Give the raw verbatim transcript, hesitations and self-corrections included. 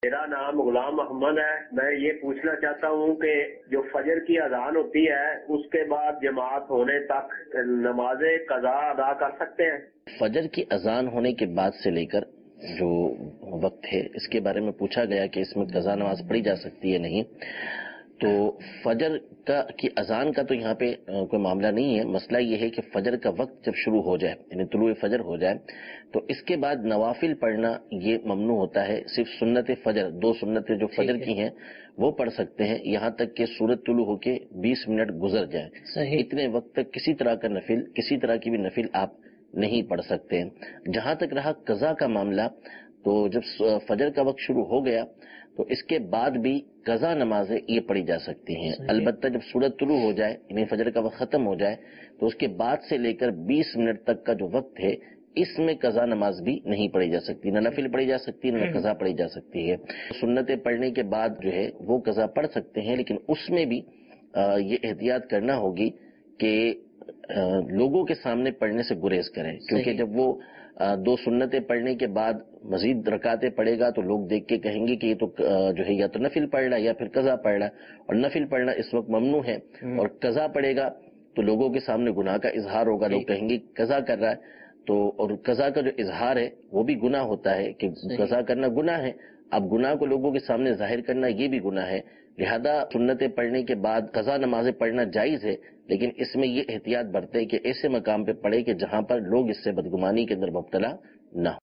میرا نام غلام محمد ہے. میں یہ پوچھنا چاہتا ہوں کہ جو فجر کی اذان ہوتی ہے اس کے بعد جماعت ہونے تک نماز قضا ادا کر سکتے ہیں؟ فجر کی اذان ہونے کے بعد سے لے کر جو وقت ہے اس کے بارے میں پوچھا گیا کہ اس میں قضا نماز پڑھی جا سکتی ہے نہیں. تو فجر کا کی اذان کا تو یہاں پہ کوئی معاملہ نہیں ہے. مسئلہ یہ ہے کہ فجر کا وقت جب شروع ہو جائے یعنی طلوع فجر ہو جائے تو اس کے بعد نوافل پڑھنا یہ ممنوع ہوتا ہے. صرف سنت فجر دو سنتیں جو فجر کی ہیں وہ پڑھ سکتے ہیں یہاں تک کہ سورج طلوع ہو کے بیس منٹ گزر جائے. اتنے وقت تک کسی طرح کا نفل کسی طرح کی بھی نفل آپ نہیں پڑھ سکتے ہیں. جہاں تک رہا قضا کا معاملہ تو جب فجر کا وقت شروع ہو گیا تو اس کے بعد بھی قضا نمازیں یہ پڑھی جا سکتی ہیں. البتہ جب سورج طلوع ہو جائے یعنی فجر کا وقت ختم ہو جائے تو اس کے بعد سے لے کر بیس منٹ تک کا جو وقت ہے اس میں قضا نماز بھی نہیں پڑھی جا سکتی. نہ نفل پڑھی جا سکتی نہ قضا پڑھی جا سکتی ہے. سنتیں پڑھنے کے بعد جو ہے وہ قضا پڑھ سکتے ہیں لیکن اس میں بھی یہ احتیاط کرنا ہوگی کہ لوگوں کے سامنے پڑھنے سے گریز کریں کیونکہ جب وہ دو سنتیں پڑھنے کے بعد مزید رکعتیں پڑھے گا تو لوگ دیکھ کے کہیں گے کہ یہ تو جو ہے یا تو نفل پڑھ رہا ہے یا پھر قضا پڑھ رہا ہے اور نفل پڑھنا اس وقت ممنوع ہے اور قضا پڑھے گا تو لوگوں کے سامنے گناہ کا اظہار ہوگا. لوگ کہیں گے قضا کر رہا ہے تو اور قضا کا جو اظہار ہے وہ بھی گناہ ہوتا ہے کہ قضا کرنا گناہ ہے. اب گناہ کو لوگوں کے سامنے ظاہر کرنا یہ بھی گناہ ہے. لہذا سنتیں پڑھنے کے بعد قضا نمازیں پڑھنا جائز ہے لیکن اس میں یہ احتیاط برتے کہ ایسے مقام پہ پڑھے کہ جہاں پر لوگ اس سے بدگمانی کے اندر مبتلا نہ ہو.